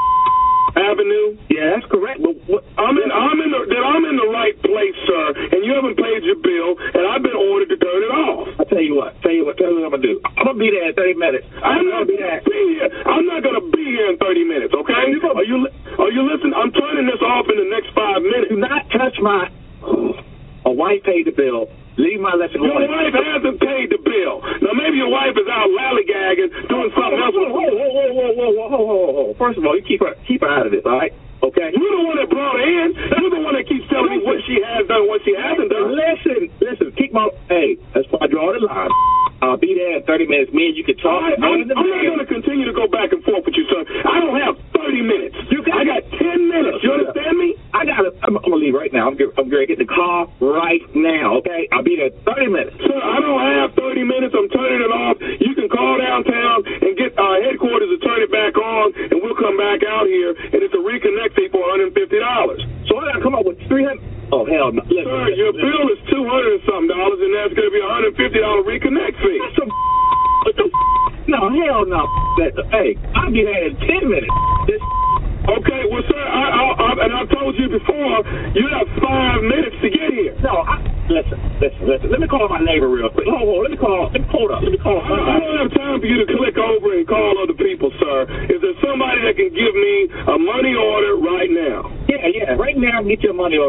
Avenue? Yeah, that's correct. But what, I'm in. I'm in. The, then I'm in the right place, sir. And you haven't paid your bill, and I've been ordered to turn it off. I tell you what. Tell you what. Tell you what I'm gonna do. I'm gonna be there in thirty minutes. I'm not gonna be here. I'm not gonna be here in thirty minutes. Okay? Are you? Are you listening? I'm turning this off in the next five minutes. Do not touch my. My wife paid the bill. Leave my lesson. Your wife hasn't paid the bill. Now, maybe your wife is out lollygagging, doing something else. Whoa, whoa, whoa, whoa, whoa, whoa, whoa, whoa, whoa. First of all, you keep her, keep her out of this, all right? Okay? You're the one that brought her in. You're the one that keeps telling me what she has done, what she hasn't done. Listen, listen, keep my, hey, that's why I draw the line. I'll be there in thirty minutes. Me and you can talk. I, I'm, I'm not going to continue to go back and forth with you, sir. I don't have thirty minutes. You got, I got ten minutes. You understand me? I got to, I'm, I'm going to leave right now. I'm, I'm going to get in the car right now, okay? I'll be there in thirty minutes. Sir, I don't have thirty minutes. I'm turning it off. You can call downtown and get our headquarters to turn it back on, and we'll come back out here, and it's a reconnect fee for one hundred fifty dollars. So I got to come up with three hundred dollars. Oh, hell no. Listen, sir, your listen. bill is two hundred and something dollars, and that's going to be a one hundred fifty dollars reconnect fee. That's some what the No, hell no. That, hey, I'll be there in ten minutes. This Okay, well, sir, I, I, I, and I told you before, you have five minutes to get here. No, I, listen, listen, listen. Let me call my neighbor real quick. Hold on, let me call, let me hold up, let me call. I, I don't have time for you to click over and call other people, sir. Is there somebody that can give me a money order right now? Yeah, yeah, right now, get your money order.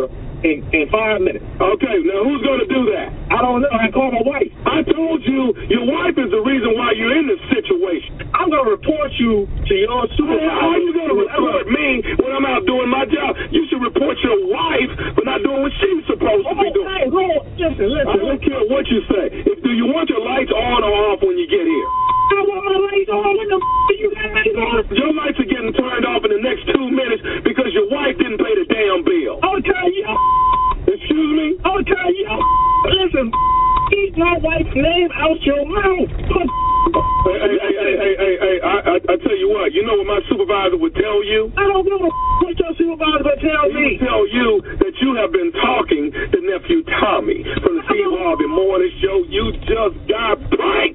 in, in five minutes. Okay, now who's going to do that? I don't know. I called my wife. I told you your wife is the reason why you're in this situation. I'm going to report you to your supervisor. How are you going to report me when I'm out doing my job? You should report your wife for not doing what she's supposed to be doing. Hey, hold on. Listen, listen. I don't care what you say. If, do you want your lights on or off when you get here? I want my lights on. When the f*** you got lights on? Your lights are getting turned off in the next two minutes because your wife didn't pay the damn bill. Okay, yo. Excuse me? Okay, yo. Listen, keep my wife's name out your mouth. Hey, hey, hey, hey, hey, hey, hey, I, I, I tell you what, you know what my supervisor would tell you? I don't know what your supervisor would tell he me. He would tell you that you have been talking to nephew Tommy from the Steve Harvey Morning Show. You just got pranked.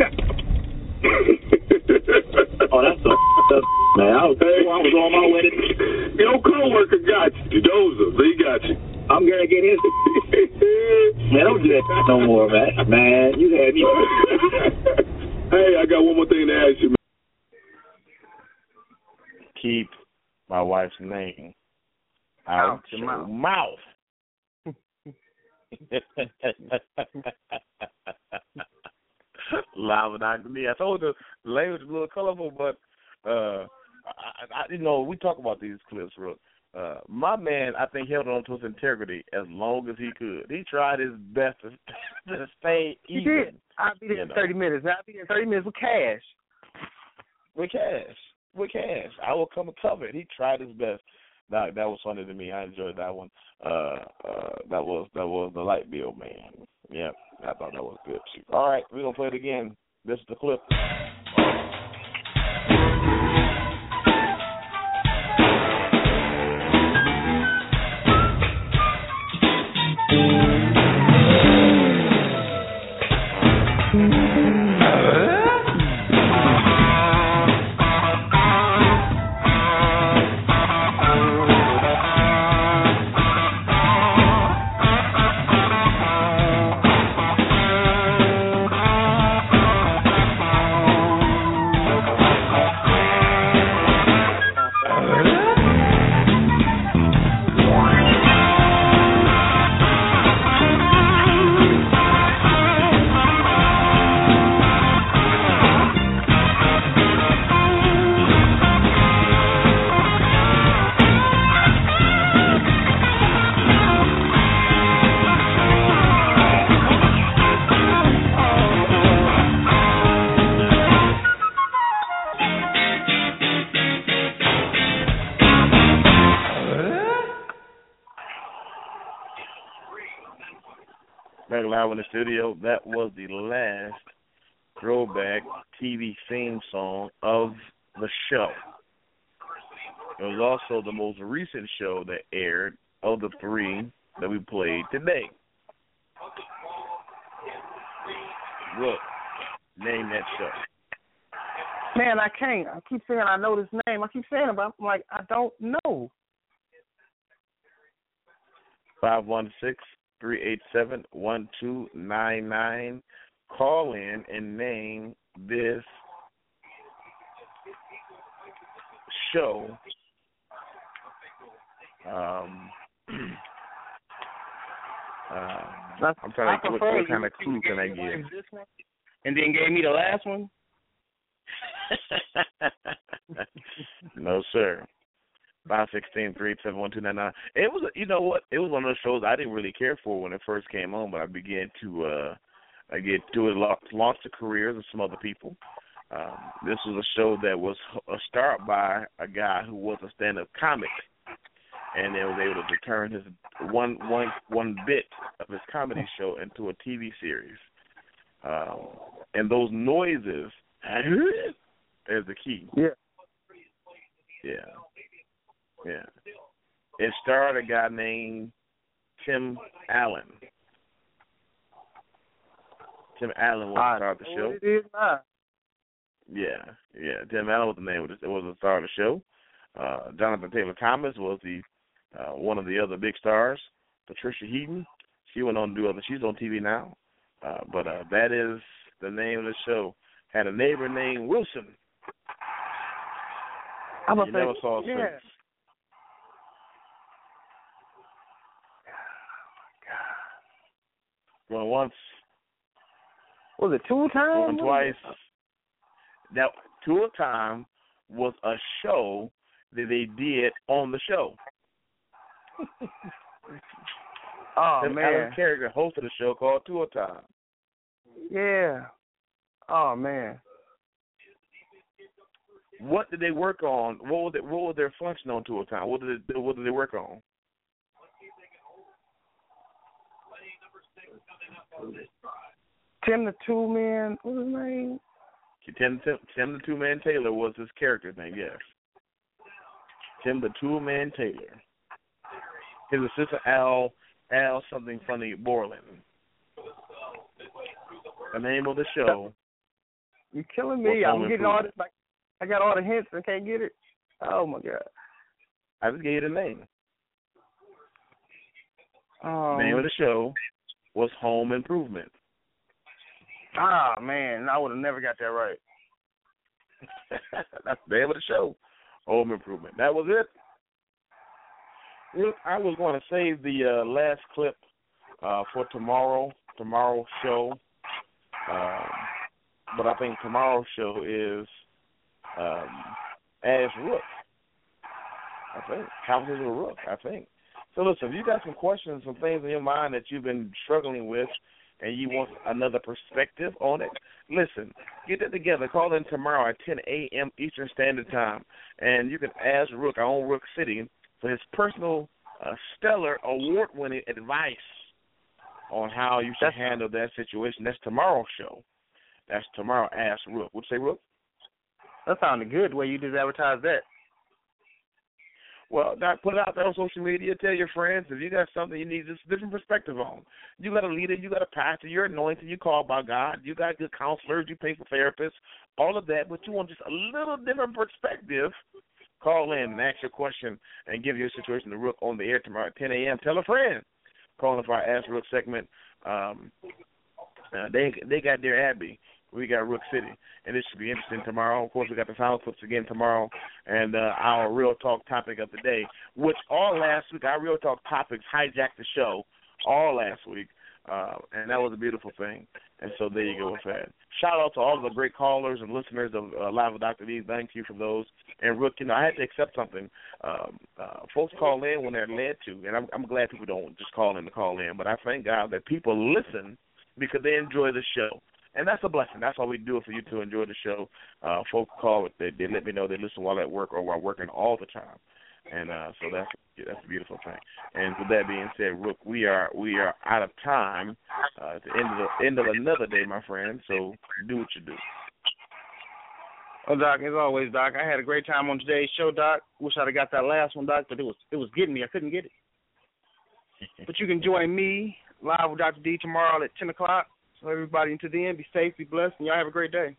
Oh, that's the man. I was, hey, I was on my way to. Your coworker got you, Joseph. He got you. I'm gonna get his. Man, don't do that no more, man. Man, you had me. Hey, I got one more thing to ask you, man. Keep my wife's name out your mouth. mouth. Live and me. I told the language was a little colorful, but uh, I, I, you know, we talk about these clips, real. Uh, my man, I think, held on to his integrity as long as he could. He tried his best to, to stay even. He did. I'll be there in thirty minutes. I'll be there in thirty minutes with cash. With cash. With cash. I will come and cover it. He tried his best. That that was funny to me. I enjoyed that one. Uh, uh, that was that was the light bill man. Yeah, I thought that was good. All right, we're gonna play it again. This is the clip. Back live in the studio. That was the last throwback T V theme song of the show. It was also the most recent show that aired of the three that we played today. Look, name that show. Man, I can't. I keep saying I know this name. I keep saying it, but I'm like, I don't know. five one six, three eight seven, one two nine nine. Call in and name this show. Um, uh, I'm trying to think, what, what kind of clue can I give? And then gave me the last one? No, sir. five one six, three eight seven, one two nine nine. It was, you know what? It was one of those shows I didn't really care for when it first came on, but I began to uh, I get to it, launch the careers of some other people. Um, this was a show that was a start by a guy who was a stand-up comic, and they was able to turn his one one one bit of his comedy show into a T V series. Um, and those noises is the key. Yeah. Yeah. Yeah. It starred a guy named Tim Allen. Tim Allen was the star of the show. It is not. Yeah, yeah. Tim Allen was the name of it. It was the star of the show. Uh, Jonathan Taylor Thomas was the uh, one of the other big stars. Patricia Heaton, she went on to do other. She's on T V now. Uh, but uh, that is the name of the show. Had a neighbor named Wilson. I'm a you never saw yeah. since. Going once. Was it two times? Going twice. That Two a Time was a show that they did on the show. Oh, Tim man. Allen Character hosted a show called Two a Time. Yeah. Oh, man. What did they work on? What was it, what was their function on Two a Time? What did they, what did they work on? Tim the Two Man, what was his name? Tim, Tim, Tim the Two Man Taylor was his character's name, yes. Tim the Two Man Taylor. His assistant Al, Al something funny Borland. The name of the show. You're killing me. I'm getting all this, like, I got all the hints and can't get it. Oh, my God. I just gave you the name. Um, the name of the show was Home Improvement. Ah, man, I would have never got that right. That's the name of the show, Home Improvement. That was it. Look, I was going to save the uh, last clip uh, for tomorrow, tomorrow's show. Um, but I think tomorrow's show is um, Ash Rook. I think. Conversation with Rook, I think. So listen, if you got some questions, some things in your mind that you've been struggling with, and you want another perspective on it, listen, get it together. Call in tomorrow at ten a.m. Eastern Standard Time, and you can ask Rook, our own Rook City, for his personal, uh, stellar, award-winning advice on how you should That's, handle that situation. That's tomorrow's show. That's tomorrow. Ask Rook. What you say, Rook? That sounded good, the way you just advertised that. Well, Doc, put it out there on social media. Tell your friends if you got something you need just a different perspective on. You got a leader, you got a pastor, you're anointed, you called by God, you got good counselors, you pay for therapists, all of that, but you want just a little different perspective. Call in and ask your question and give your situation to Rook on the air tomorrow at ten a.m. Tell a friend. Call in for our Ask Rook segment. Um, uh, they they got their Abbey. We got Rook City, and it should be interesting tomorrow. Of course, we got the sound clips again tomorrow, and uh, our Real Talk topic of the day, which all last week, our Real Talk topics hijacked the show all last week, uh, and that was a beautiful thing. And so there you go with that. Shout out to all of the great callers and listeners of uh, Live with Doctor D. Thank you for those. And Rook, you know, I had to accept something. Um, uh, folks call in when they're led to, and I'm, I'm glad people don't just call in to call in, but I thank God that people listen because they enjoy the show. And that's a blessing. That's why we do it, for you to enjoy the show. Uh, folks call it. They, they let me know they listen while at work or while working all the time. And uh, so that's that's a beautiful thing. And with that being said, Rook, we are we are out of time uh, at the end of the end of another day, my friend. So do what you do. Well, Doc, as always, Doc, I had a great time on today's show, Doc. Wish I'd have got that last one, Doc, but it was it was getting me. I couldn't get it. But you can join me live with Doctor D tomorrow at ten o'clock. So everybody, until then, be safe, be blessed, and y'all have a great day.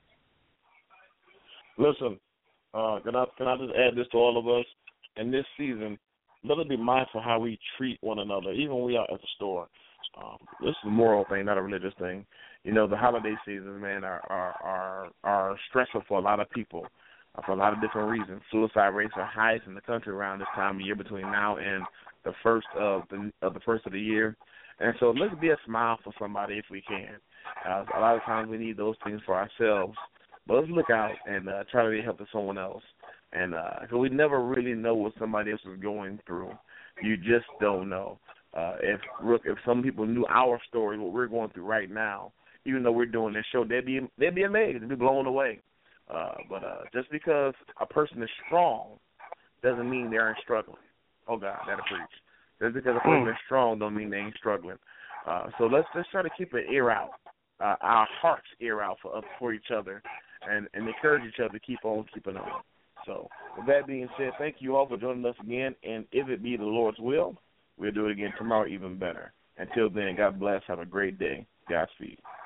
Listen, uh, can I can I just add this to all of us? In this season, let us be mindful how we treat one another, even when we are at the store. Um, this is a moral thing, not a religious thing. You know, the holiday seasons, man, are are are, are stressful for a lot of people uh, for a lot of different reasons. Suicide rates are highest in the country around this time of year, between now and the first of the of the first of the year. And so let's be a smile for somebody if we can. Uh, a lot of times we need those things for ourselves, but let's look out and uh, try to be a help to someone else. And uh, so we never really know what somebody else is going through. You just don't know. Uh, if look, if some people knew our story, what we're going through right now, even though we're doing this show, they'd be they'd be amazed, they'd be blown away. Uh, but uh, just because a person is strong doesn't mean they aren't struggling. Oh God, that'll preach. Just because a person is strong don't mean they ain't struggling. Uh, so let's just try to keep an ear out, uh, our heart's ear out for for each other, and, and encourage each other to keep on keeping on. So with that being said, thank you all for joining us again, and if it be the Lord's will, we'll do it again tomorrow even better. Until then, God bless. Have a great day. Godspeed.